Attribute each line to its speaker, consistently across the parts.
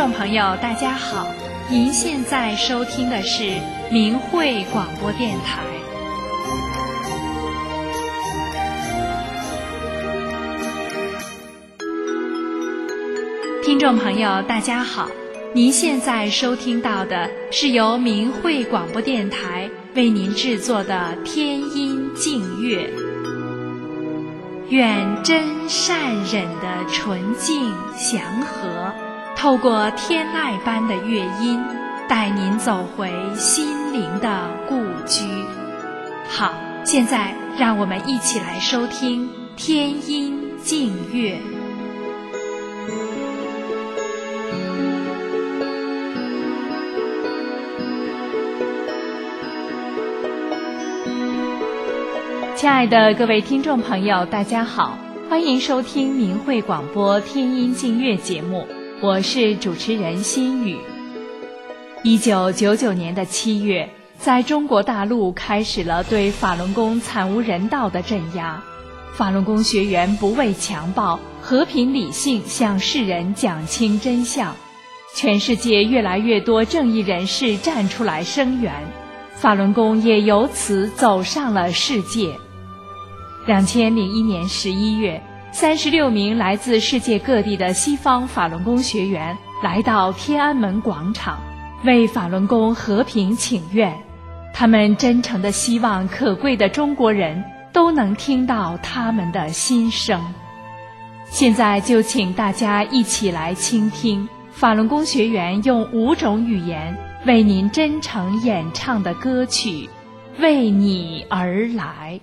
Speaker 1: 众朋友大家好，您现在收听的是明慧广播电台。听众朋友大家好，您现在收听到的是由明慧广播电台为您制作的天音净乐。愿真善忍的纯净祥和透过天籁般的乐音，带您走回心灵的故居。好，现在让我们一起来收听天音净乐。亲爱的各位听众朋友大家好，欢迎收听明慧广播天音净乐节目，我是主持人心雨。1999年的7月，在中国大陆开始了对法轮功惨无人道的镇压。法轮功学员不畏强暴，和平理性向世人讲清真相。全世界越来越多正义人士站出来声援，法轮功也由此走上了世界。2001年11月，36名来自世界各地的西方法轮功学员来到天安门广场，为法轮功和平请愿。他们真诚地希望可贵的中国人都能听到他们的心声。现在就请大家一起来倾听法轮功学员用5种语言为您真诚演唱的歌曲《为你而来》。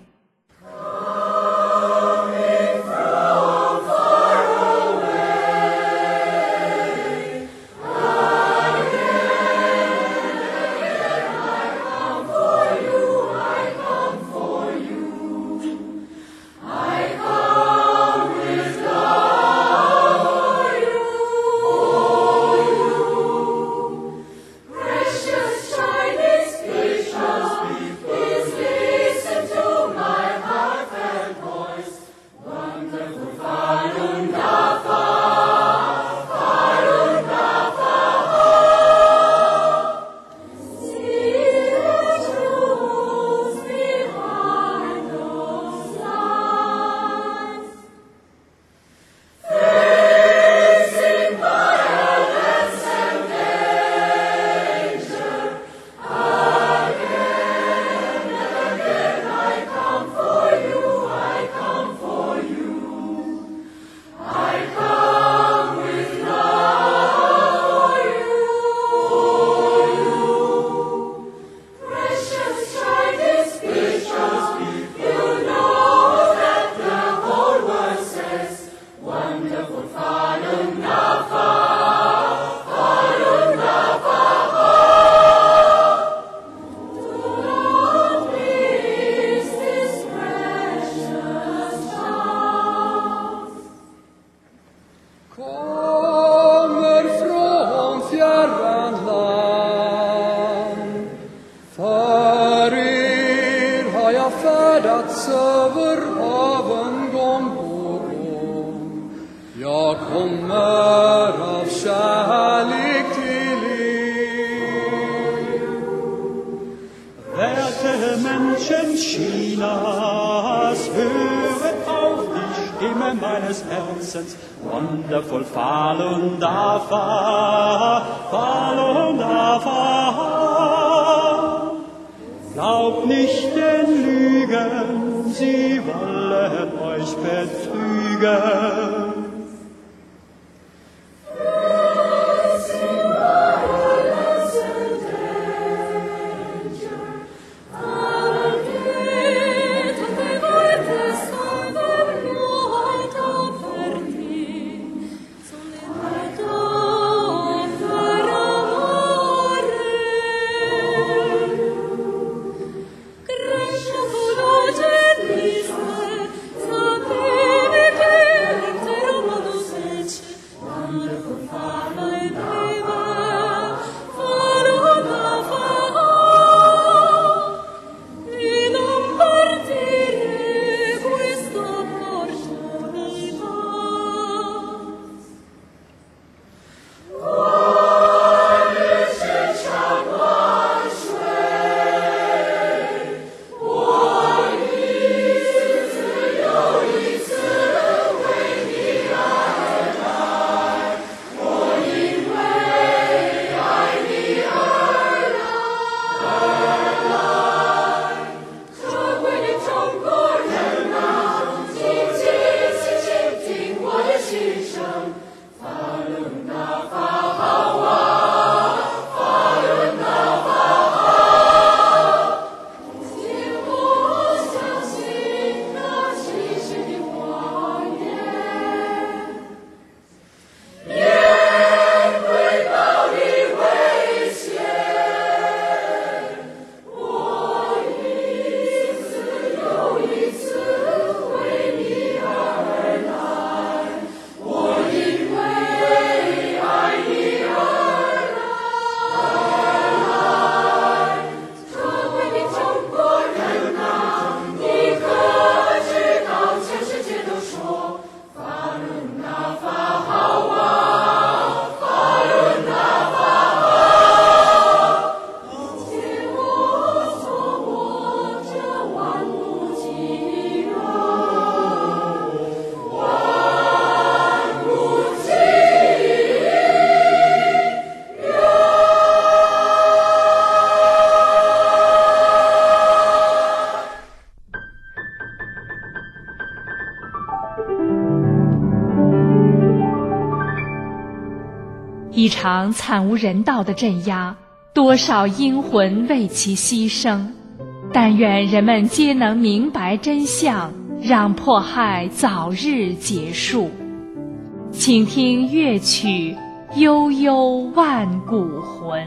Speaker 2: Wonderful Falun Dafa, Falun Dafa. Glaubt nicht den Lügen, sie wollen euch betrügen.
Speaker 3: Gracias,
Speaker 1: 一场惨无人道的镇压，多少英魂为其牺牲。但愿人们皆能明白真相，让迫害早日结束。请听乐曲《悠悠万古魂》。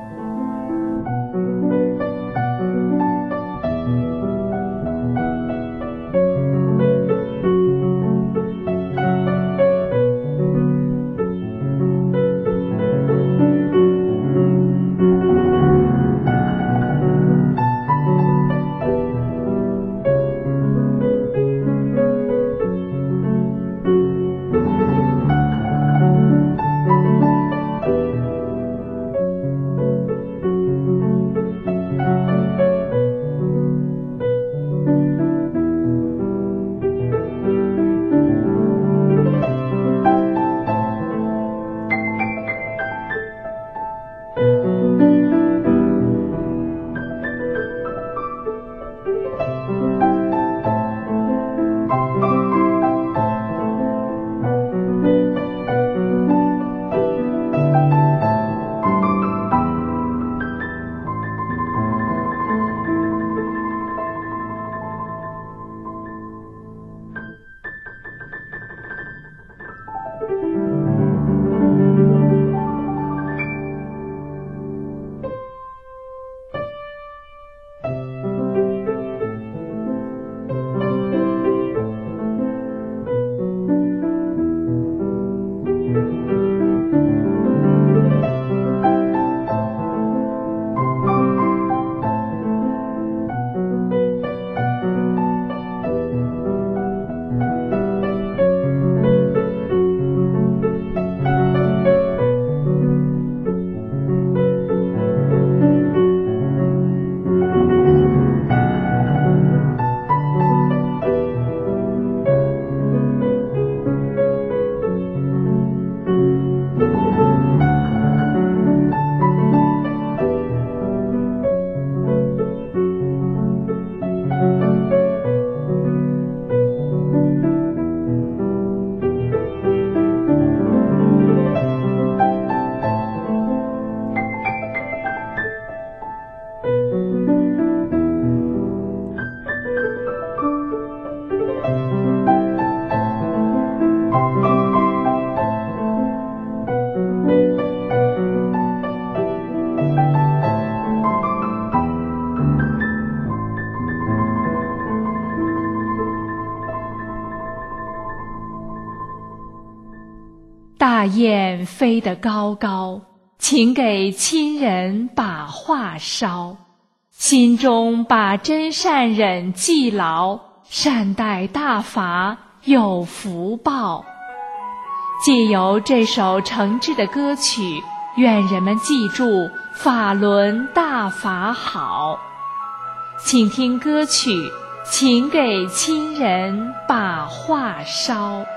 Speaker 1: 大雁飞得高高，请给亲人把话捎。心中把真善忍记牢，善待大法有福报。借由这首诚挚的歌曲，愿人们记住法轮大法好。请听歌曲，请给亲人把话捎。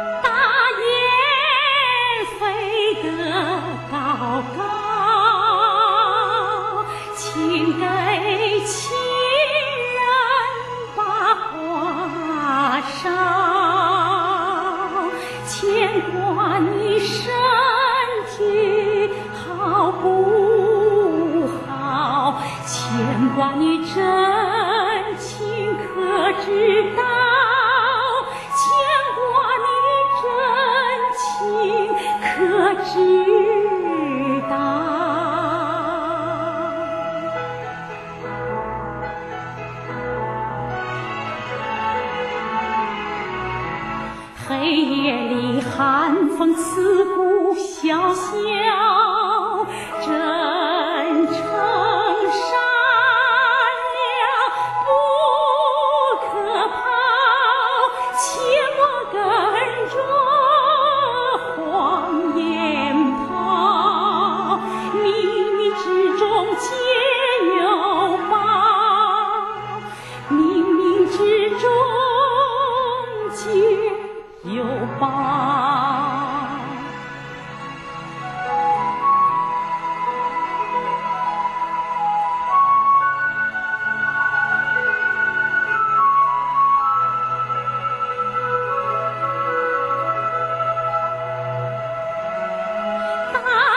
Speaker 3: 高高，请给亲人把话捎，牵挂你身体好不好？牵挂你真情可知道？牵挂你真情可知道？黑夜里寒风刺骨萧萧，真诚善良不可抛，切莫跟着谎言跑，冥冥之中皆有报，冥冥之中皆有报。大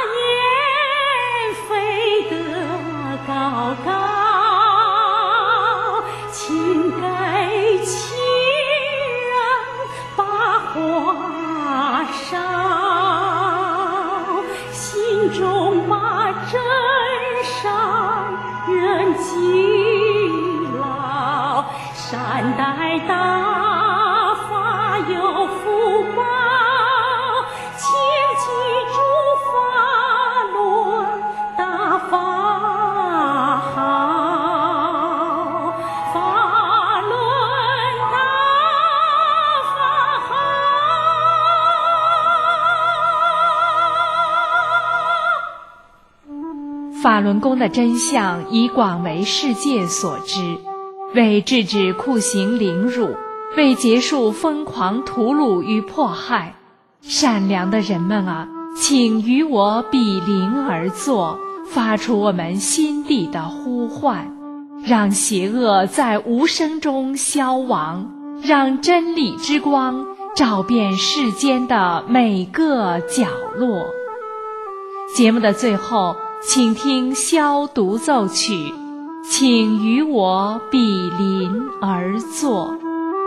Speaker 1: 法轮功的真相已广为世界所知，为制止酷刑凌辱，为结束疯狂屠戮与迫害，善良的人们啊，请与我比邻而坐，发出我们心底的呼唤，让邪恶在无声中消亡，让真理之光照遍世间的每个角落。节目的最后，请听箫独奏曲，请与我比邻而坐。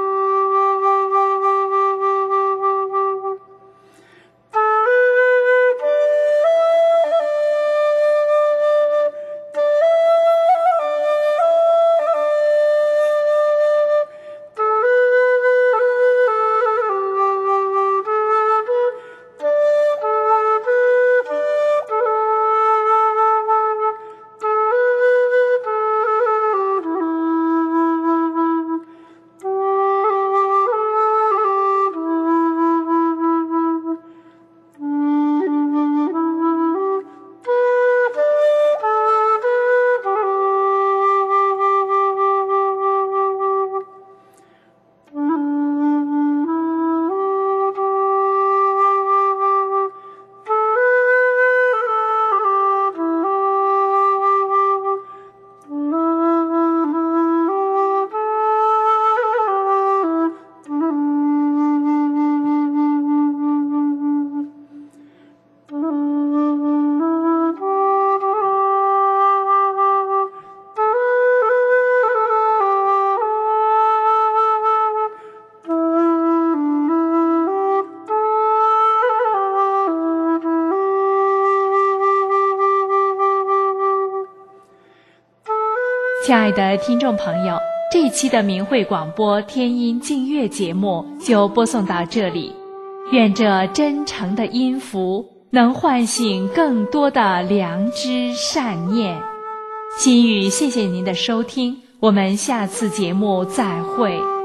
Speaker 1: 亲爱的听众朋友，这一期的明慧广播天音净乐节目就播送到这里，愿这真诚的音符能唤醒更多的良知善念。心语谢谢您的收听，我们下次节目再会。